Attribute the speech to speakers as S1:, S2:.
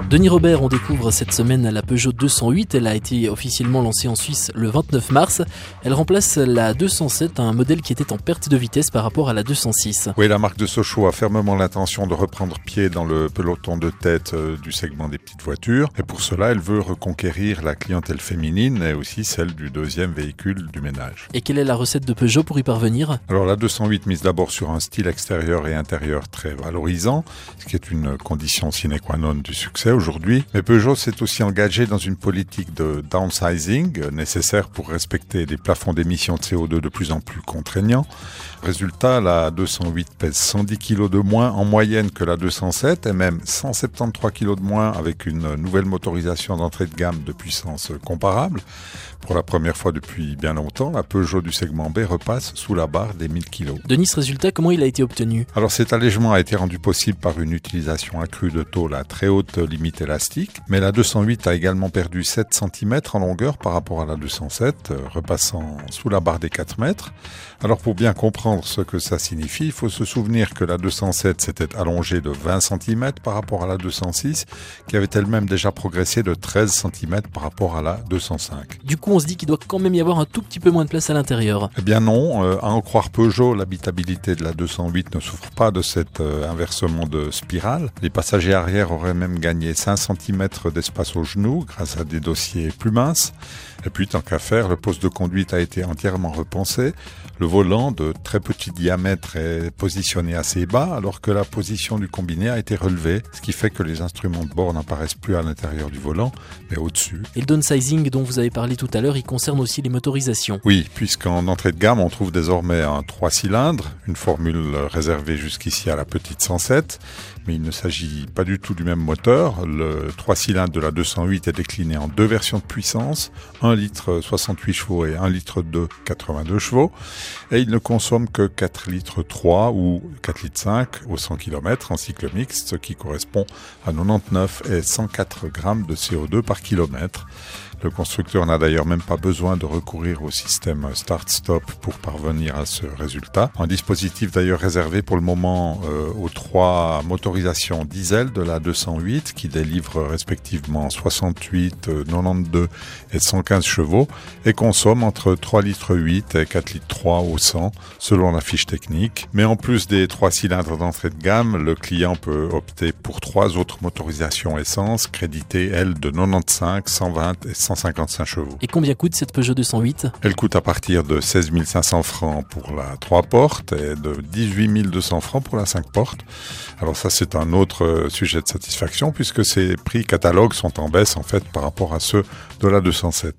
S1: Denis Robert, on découvre cette semaine la Peugeot 208. Elle a été officiellement lancée en Suisse le 29 mars. Elle remplace la 207, un modèle qui était en perte de vitesse par rapport à la 206.
S2: Oui, la marque de Sochaux a fermement l'intention de reprendre pied dans le peloton de tête du segment des petites voitures. Et pour cela, elle veut reconquérir la clientèle féminine et aussi celle du deuxième véhicule du ménage.
S1: Et quelle est la recette de Peugeot pour y parvenir ?
S2: Alors la 208 mise d'abord sur un style extérieur et intérieur très valorisant, ce qui est une condition sine qua non du succès aujourd'hui. Mais Peugeot s'est aussi engagé dans une politique de downsizing nécessaire pour respecter des plafonds d'émissions de CO2 de plus en plus contraignants. Résultat, la 208 pèse 110 kg de moins en moyenne que la 207 et même 173 kg de moins avec une nouvelle motorisation d'entrée de gamme de puissance comparable. Pour la première fois depuis bien longtemps, la Peugeot du segment B repasse sous la barre des 1000 kg.
S1: Denis, ce résultat, comment il a été obtenu ?
S2: Alors cet allègement a été rendu possible par une utilisation accrue de tôle à très haute limite élastique, mais la 208 a également perdu 7 cm en longueur par rapport à la 207, repassant sous la barre des 4 mètres. Alors pour bien comprendre ce que ça signifie, il faut se souvenir que la 207 s'était allongée de 20 cm par rapport à la 206, qui avait elle-même déjà progressé de 13 cm par rapport à la 205.
S1: Du coup, on se dit qu'il doit quand même y avoir un tout petit peu moins de place à l'intérieur.
S2: Eh bien non, à en croire Peugeot, l'habitabilité de la 208 ne souffre pas de cet inversement de spirale. Les passagers arrière auraient même gagné 5 cm d'espace aux genoux grâce à des dossiers plus minces. Et puis, tant qu'à faire, le poste de conduite a été entièrement repensé. Le volant de très petit diamètre est positionné assez bas, alors que la position du combiné a été relevée, ce qui fait que les instruments de bord n'apparaissent plus à l'intérieur du volant, mais au-dessus.
S1: Et le downsizing dont vous avez parlé tout à l'heure, il concerne aussi les motorisations.
S2: Oui, puisqu'en entrée de gamme, on trouve désormais un 3 cylindres, une formule réservée jusqu'ici à la petite 107, mais il ne s'agit pas du tout du même moteur. Le 3 cylindres de la 208 est décliné en deux versions de puissance, 1 litre 68 chevaux et 1 litre 2 82 chevaux, et il ne consomme que 4 litres 3 ou 4 litres 5 au 100 km en cycle mixte, ce qui correspond à 99 et 104 grammes de CO2 par kilomètre. Le constructeur n'a d'ailleurs même pas besoin de recourir au système start-stop pour parvenir à ce résultat. Un dispositif d'ailleurs réservé pour le moment aux 3 motorisations diesel de la 208 qui délivrent respectivement 68, 92 et 115 chevaux et consomment entre 3 litres 8 et 4 litres 3 au 100 selon la fiche technique. Mais en plus des 3 cylindres d'entrée de gamme, le client peut opter pour 3 autres motorisations essence créditées, elles, de 95, 120 et 155 chevaux.
S1: Et combien coûte cette Peugeot 208 ?
S2: Elle coûte à partir de 16 500 francs pour la 3 portes et de 18 200 francs pour la 5 portes. Alors ça, c'est un autre sujet de satisfaction puisque ces prix catalogues sont en baisse en fait par rapport à ceux de la 207.